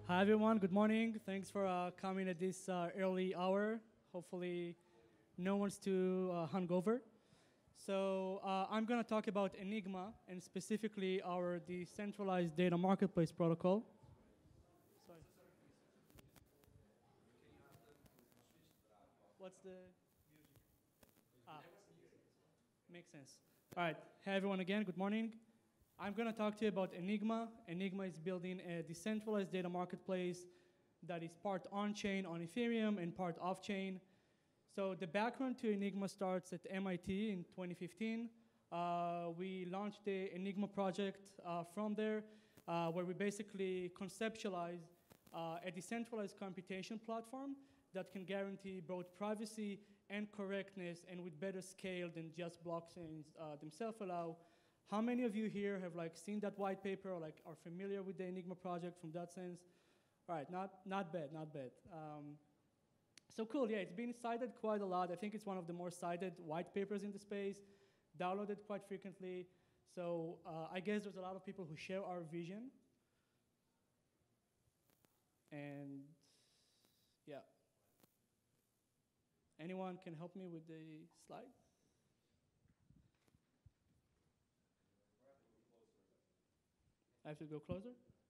Hi everyone, good morning. Thanks for coming at this early hour. Hopefully no one's too hungover. I'm going to talk about Enigma and specifically our decentralized data marketplace protocol. Sorry. What's the... Ah, makes sense. All right, hey everyone again, good morning. I'm going to talk to you about Enigma. Enigma is building a decentralized data marketplace that is part on-chain on Ethereum and part off-chain. So the background to Enigma starts at MIT in 2015. We launched the Enigma project from there, where we basically conceptualize a decentralized computation platform that can guarantee both privacy and correctness and with better scale than just blockchains themselves allow. How many of you here have seen that white paper or are familiar with the Enigma project from that sense? All right, not bad, not bad. So cool, yeah, it's been cited quite a lot. I think it's one of the more cited white papers in the space, downloaded quite frequently. So I guess there's a lot of people who share our vision. And yeah. Anyone can help me with the slide? I have to go closer?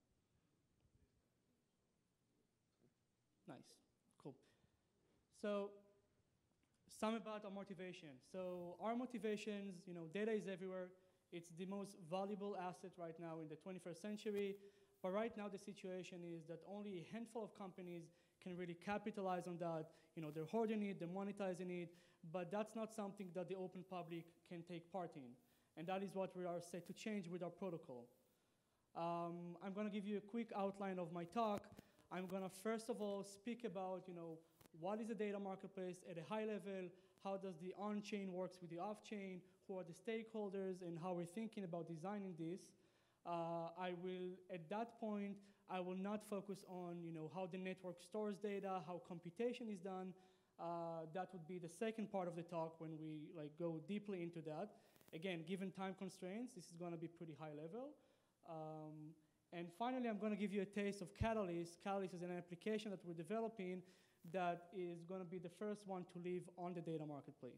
Nice, cool. So some about our motivation. So our motivations, data is everywhere. It's the most valuable asset right now in the 21st century. But right now the situation is that only a handful of companies can really capitalize on that. They're hoarding it, they're monetizing it, but that's not something that the open public can take part in. And that is what we are set to change with our protocol. I'm going to give you a quick outline of my talk. I'm going to first of all speak about, what is a data marketplace at a high level, how does the on-chain works with the off-chain, who are the stakeholders, and how we're thinking about designing this. At that point, I will not focus on, how the network stores data, how computation is done. That would be the second part of the talk when we go deeply into that. Again, given time constraints, this is going to be pretty high level. And finally, I'm going to give you a taste of Catalyst. Catalyst is an application that we're developing that is going to be the first one to live on the data marketplace.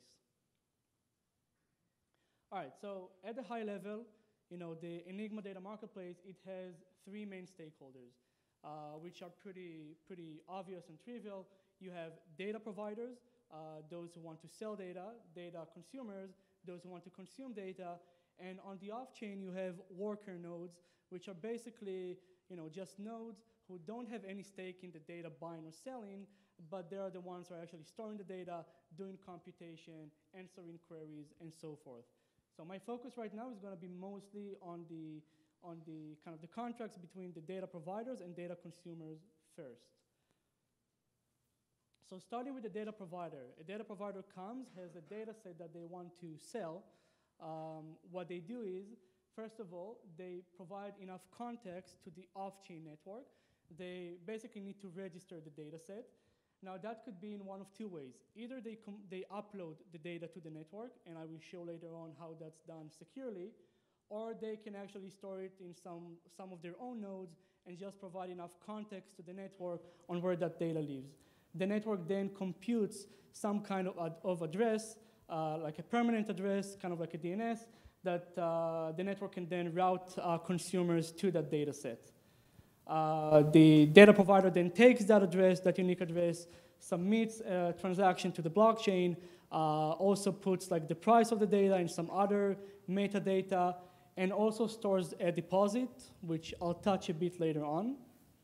All right, so at the high level, the Enigma data marketplace, it has three main stakeholders, which are pretty obvious and trivial. You have data providers, those who want to sell data, data consumers, those who want to consume data, and on the off-chain, you have worker nodes, which are basically just nodes who don't have any stake in the data buying or selling, but they are the ones who are actually storing the data, doing computation, answering queries, and so forth. So my focus right now is going to be mostly on the kind of the contracts between the data providers and data consumers first. So starting with the data provider. A data provider comes, has a data set that they want to sell. What they do is, first of all, they provide enough context to the off-chain network. They basically need to register the data set. Now that could be in one of two ways. Either they upload the data to the network, and I will show later on how that's done securely, or they can actually store it in some of their own nodes and just provide enough context to the network on where that data lives. The network then computes some kind of address, like a permanent address, kind of like a DNS, that the network can then route consumers to that data set. The data provider then takes that address, that unique address, submits a transaction to the blockchain, also puts the price of the data and some other metadata, and also stores a deposit, which I'll touch a bit later on.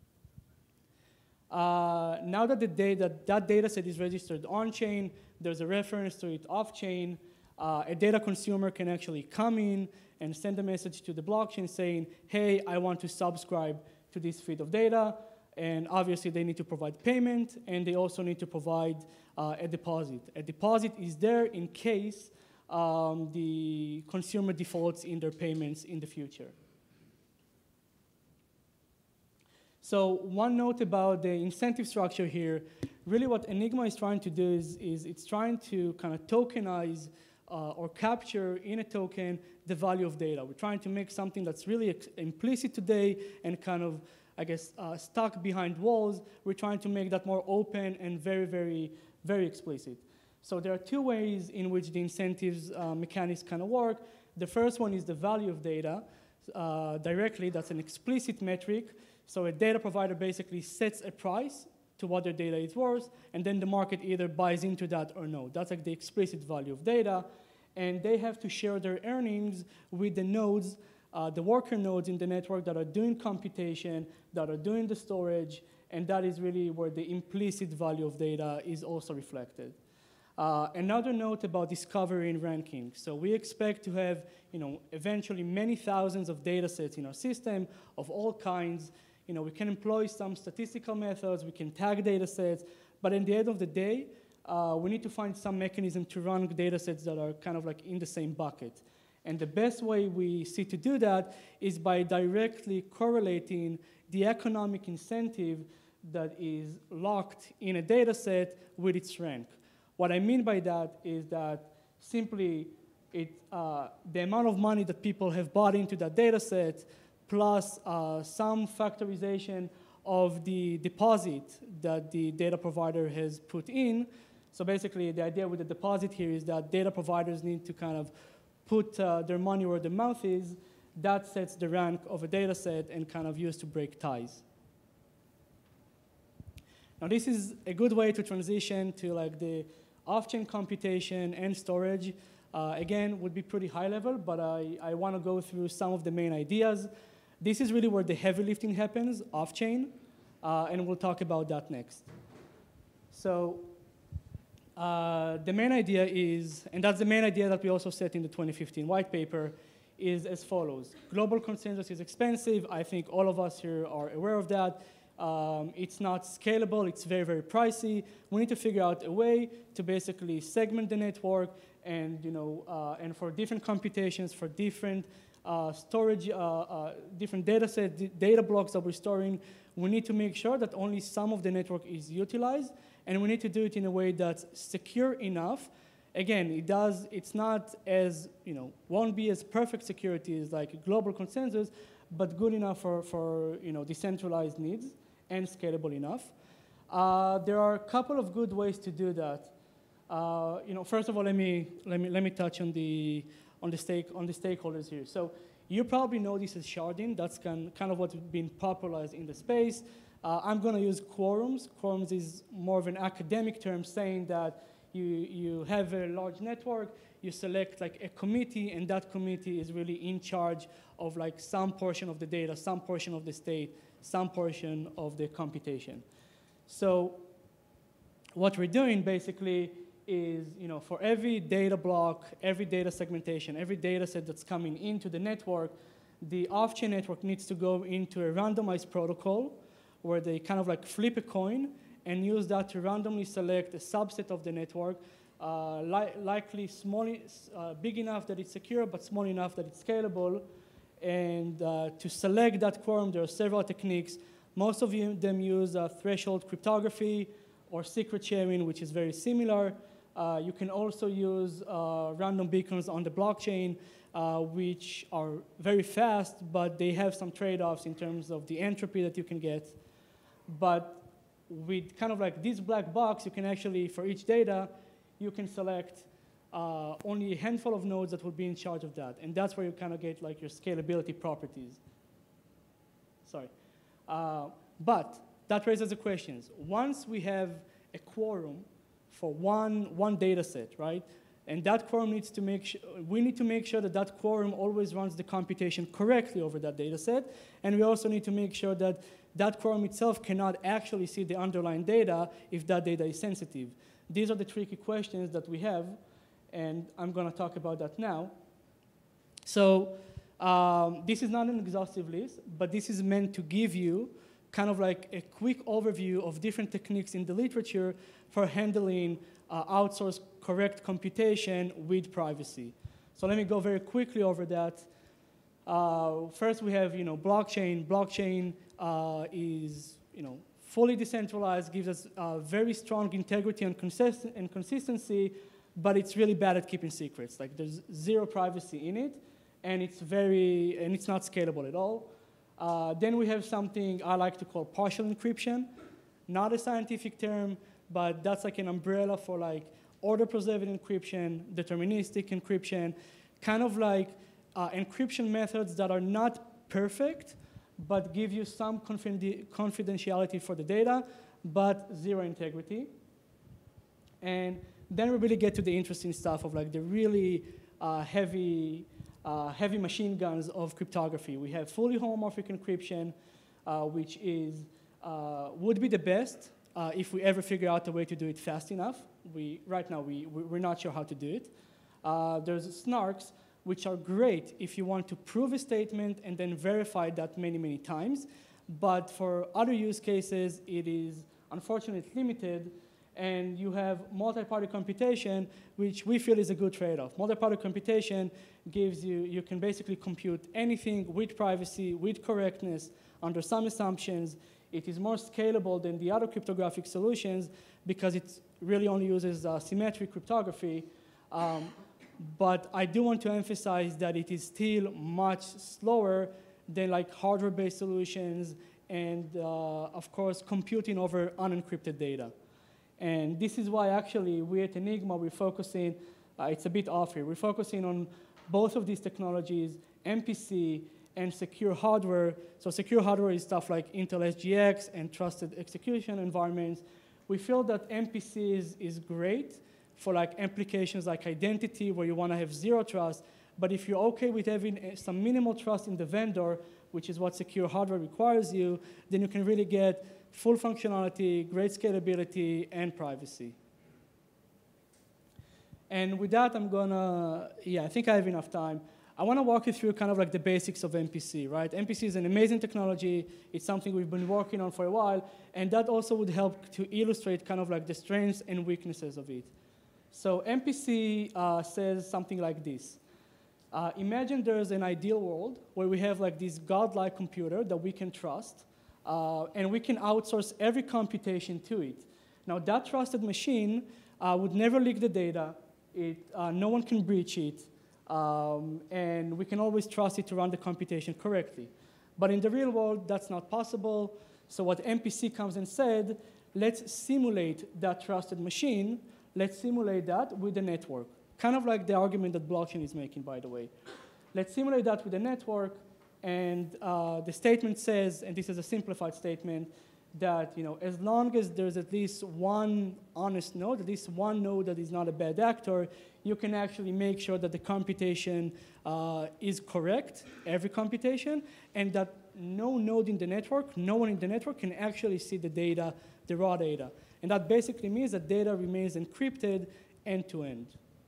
Now that that data set is registered on-chain, there's a reference to it off-chain. A data consumer can actually come in and send a message to the blockchain saying, hey, I want to subscribe to this feed of data. And obviously, they need to provide payment, and they also need to provide a deposit. A deposit is there in case the consumer defaults in their payments in the future. So one note about the incentive structure here, really what Enigma is trying to do is it's trying to kind of tokenize or capture in a token the value of data. We're trying to make something that's really implicit today and kind of I guess, stuck behind walls. We're trying to make that more open and very, very, very explicit. So there are two ways in which the incentives mechanics kind of work. The first one is the value of data directly. That's an explicit metric. So a data provider basically sets a price to what their data is worth, and then the market either buys into that or no. That's like the explicit value of data. And they have to share their earnings with the nodes, the worker nodes in the network that are doing computation, that are doing the storage, and that is really where the implicit value of data is also reflected. Another note about discovery and ranking. So we expect to have, eventually many thousands of data sets in our system of all kinds. We can employ some statistical methods, we can tag data sets, but at the end of the day, we need to find some mechanism to run data sets that are kind of like in the same bucket. And the best way we see to do that is by directly correlating the economic incentive that is locked in a data set with its rank. What I mean by that is that simply the amount of money that people have bought into that data set plus some factorization of the deposit that the data provider has put in. So basically, the idea with the deposit here is that data providers need to kind of put their money where their mouth is. That sets the rank of a data set and kind of used to break ties. Now, this is a good way to transition to like the off-chain computation and storage. Again, would be pretty high level, but I want to go through some of the main ideas. This is really where the heavy lifting happens, off-chain, and we'll talk about that next. So the main idea is, and that's the main idea that we also set in the 2015 white paper, is as follows. Global consensus is expensive. I think all of us here are aware of that. It's not scalable. It's very, very pricey. We need to figure out a way to basically segment the network and, and for different computations, for different storage, different data sets, data blocks that we're storing, we need to make sure that only some of the network is utilized, and we need to do it in a way that's secure enough. Again, it's not as, won't be as perfect security as like global consensus, but good enough for decentralized needs and scalable enough. There are a couple of good ways to do that. First of all, let me touch on the stakeholders here. So you probably know this as sharding. That's kind of what's been popularized in the space. I'm going to use quorums. Quorums is more of an academic term saying that you have a large network, you select like a committee, and that committee is really in charge of like some portion of the data, some portion of the state, some portion of the computation. So what we're doing basically is, for every data block, every data segmentation, every data set that's coming into the network, the off-chain network needs to go into a randomized protocol where they kind of like flip a coin and use that to randomly select a subset of the network, likely small, big enough that it's secure, but small enough that it's scalable. And to select that quorum, there are several techniques. Most of them use threshold cryptography or secret sharing, which is very similar. You can also use random beacons on the blockchain, which are very fast, but they have some trade-offs in terms of the entropy that you can get. But with kind of like this black box, you can actually, for each data, you can select only a handful of nodes that will be in charge of that. And that's where you kind of get like your scalability properties. Sorry. But that raises the questions. Once we have a quorum for one data set, right? And that quorum needs to we need to make sure that that quorum always runs the computation correctly over that data set. And we also need to make sure that that quorum itself cannot actually see the underlying data if that data is sensitive. These are the tricky questions that we have, and I'm going to talk about that now. So this is not an exhaustive list, but this is meant to give you kind of like a quick overview of different techniques in the literature for handling outsourced correct computation with privacy. So let me go very quickly over that. First, we have blockchain. Blockchain is fully decentralized, gives us very strong integrity and consistency, but it's really bad at keeping secrets. Like there's zero privacy in it, and it's not scalable at all. Then we have something I like to call partial encryption. Not a scientific term, but that's like an umbrella for like order-preserved encryption, deterministic encryption, kind of like encryption methods that are not perfect, but give you some confidentiality for the data, but zero integrity. And then we really get to the interesting stuff of like the really heavy machine guns of cryptography. We have fully homomorphic encryption, which would be the best if we ever figure out a way to do it fast enough. Right now, we're not sure how to do it. There's snarks, which are great if you want to prove a statement and then verify that many, many times. But for other use cases, it is unfortunately limited, and you have multi-party computation, which we feel is a good trade-off. Multi-party computation gives you can basically compute anything with privacy, with correctness, under some assumptions. It is more scalable than the other cryptographic solutions because it really only uses symmetric cryptography. But I do want to emphasize that it is still much slower than like hardware-based solutions and, of course, computing over unencrypted data. And this is why, actually, we at Enigma, we're focusing, it's a bit off here, we're focusing on both of these technologies, MPC and secure hardware. So secure hardware is stuff like Intel SGX and trusted execution environments. We feel that MPC is great for like applications like identity where you want to have zero trust. But if you're okay with having some minimal trust in the vendor, which is what secure hardware requires you, then you can really get full functionality, great scalability, and privacy. And with that, I think I have enough time. I want to walk you through kind of like the basics of MPC, right? MPC is an amazing technology. It's something we've been working on for a while, and that also would help to illustrate kind of like the strengths and weaknesses of it. So MPC says something like this. Imagine there's an ideal world where we have like this godlike computer that we can trust, and we can outsource every computation to it. Now, that trusted machine would never leak the data. No one can breach it, and we can always trust it to run the computation correctly. But in the real world, that's not possible. So what MPC comes and said, let's simulate that trusted machine. Let's simulate that with a network. Kind of like the argument that blockchain is making, by the way. Let's simulate that with a network, and the statement says, and this is a simplified statement, that as long as there's at least one honest node, at least one node that is not a bad actor, you can actually make sure that the computation is correct, every computation, and that no node in the network, no one in the network can actually see the data, the raw data. And that basically means that data remains encrypted end-to-end.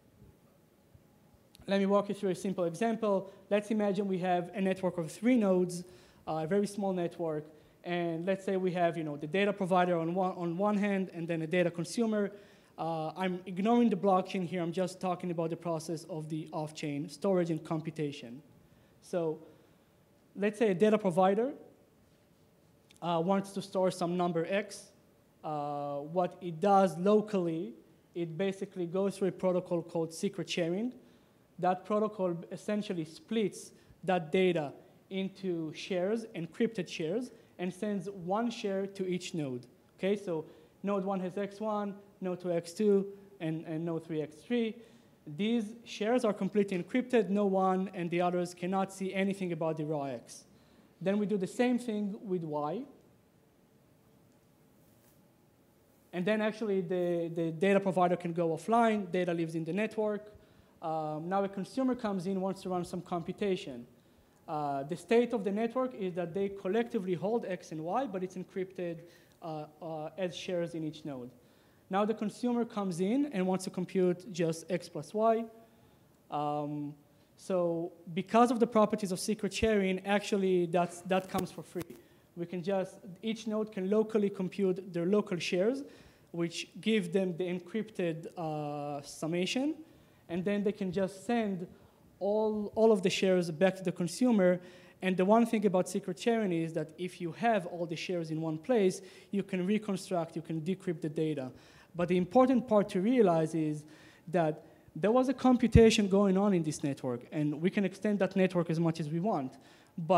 Let me walk you through a simple example. Let's imagine we have a network of 3 nodes, a very small network, and let's say we have the data provider on one hand and then a data consumer. I'm ignoring the blockchain here. I'm just talking about the process of the off-chain storage and computation. So let's say a data provider wants to store some number X. What it does locally, it basically goes through a protocol called secret sharing. That protocol essentially splits that data into shares, encrypted shares, and sends one share to each node. Okay, so node 1 has X1, node 2 X2, and node 3 X3. These shares are completely encrypted. No one and the others cannot see anything about the raw X. Then we do the same thing with Y. And then actually the data provider can go offline. Data lives in the network. Now a consumer comes in, wants to run some computation. The state of the network is that they collectively hold X and Y, but it's encrypted as shares in each node. Now the consumer comes in and wants to compute just X plus Y. So because of the properties of secret sharing, actually that comes for free. We can each node can locally compute their local shares, which give them the encrypted summation. And then they can just send all of the shares back to the consumer. And the one thing about secret sharing is that if you have all the shares in one place, you can reconstruct, you can decrypt the data. But the important part to realize is that there was a computation going on in this network, and we can extend that network as much as we want. But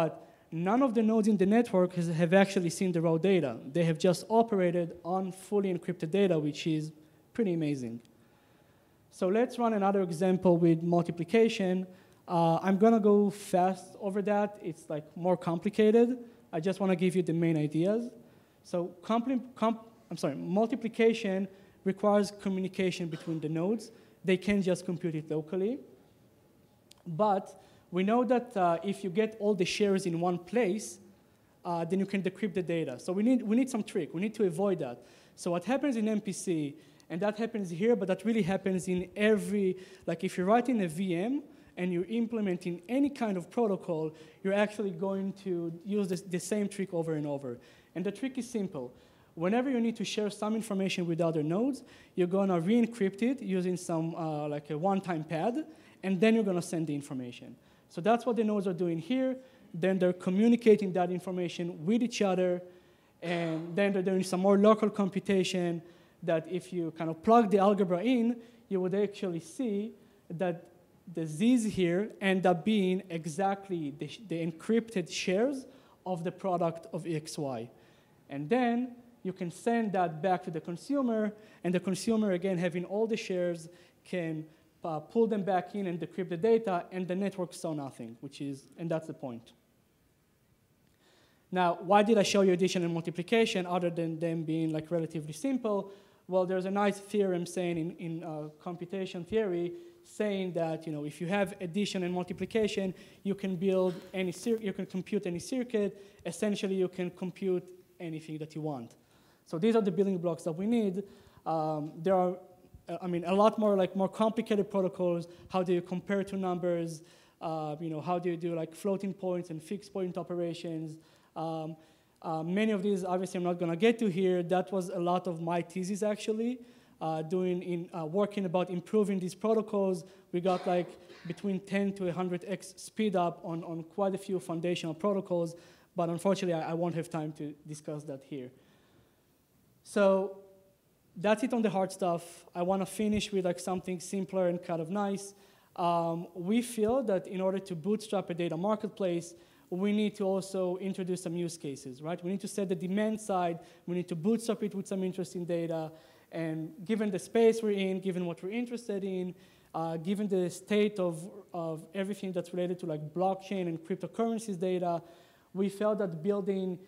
none of the nodes in the network have actually seen the raw data. They have just operated on fully encrypted data, which is pretty amazing. So let's run another example with multiplication. I'm going to go fast over that. It's like more complicated. I just want to give you the main ideas. So multiplication requires communication between the nodes. They can't just compute it locally. But we know that if you get all the shares in one place, then you can decrypt the data. So we need some trick. We need to avoid that. So what happens in MPC, and that happens here, but that really happens in every, like if you're writing a VM and you're implementing any kind of protocol, you're actually going to use the same trick over and over. And the trick is simple. Whenever you need to share some information with other nodes, you're going to re-encrypt it using some like a one-time pad, and then you're going to send the information. So that's what the nodes are doing here. Then they're communicating that information with each other, and then they're doing some more local computation that if you kind of plug the algebra in, you would actually see that the z's here end up being exactly the encrypted shares of the product of xy. And then you can send that back to the consumer, and the consumer, again, having all the shares, can pull them back in and decrypt the data, and the network saw nothing, and that's the point. Now, why did I show you addition and multiplication other than them being like relatively simple? Well, there's a nice theorem saying in computation theory saying that if you have addition and multiplication, you can build you can compute any circuit. Essentially, you can compute anything that you want. So these are the building blocks that we need. There are, a lot more complicated protocols. How do you compare two numbers? How do you do like floating points and fixed point operations? Many of these, obviously, I'm not going to get to here. That was a lot of my thesis, actually, working about improving these protocols. We got like between 10 to 100x speed up on quite a few foundational protocols, but unfortunately, I won't have time to discuss that here. So that's it on the hard stuff. I want to finish with like something simpler and kind of nice. We feel that in order to bootstrap a data marketplace, we need to also introduce some use cases, right? We need to set the demand side. We need to bootstrap it with some interesting data. And given the space we're in, given what we're interested in, given the state of everything that's related to like blockchain and cryptocurrencies data, we felt that building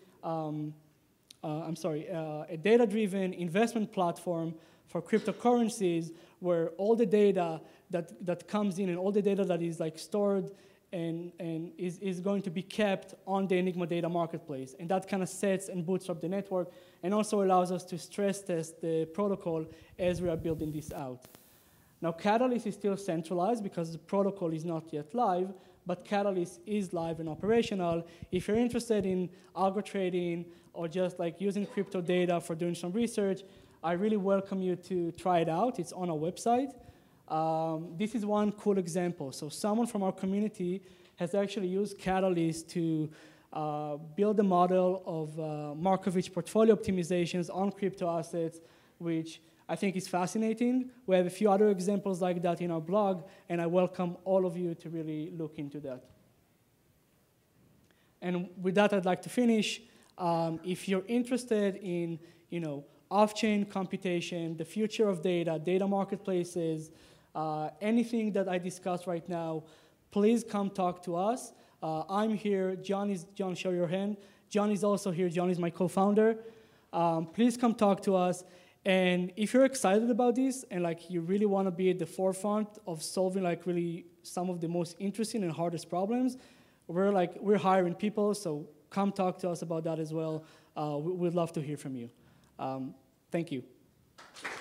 a data-driven investment platform for cryptocurrencies where all the data that comes in and all the data that is like stored and is going to be kept on the Enigma data marketplace. And that kind of sets and bootstraps the network and also allows us to stress test the protocol as we are building this out. Now, Catalyst is still centralized because the protocol is not yet live, but Catalyst is live and operational. If you're interested in algo trading or just like using crypto data for doing some research, I really welcome you to try it out. It's on our website. This is one cool example. So someone from our community has actually used Catalyst to build a model of Markovich portfolio optimizations on crypto assets, which I think is fascinating. We have a few other examples like that in our blog, and I welcome all of you to really look into that. And with that, I'd like to finish. If you're interested in, off-chain computation, the future of data, data marketplaces, anything that I discussed right now, please come talk to us. I'm here. John, show your hand. John is also here. John is my co-founder. Please come talk to us. And if you're excited about this and like you really want to be at the forefront of solving like really some of the most interesting and hardest problems, we're hiring people. So come talk to us about that as well. We'd love to hear from you. Thank you.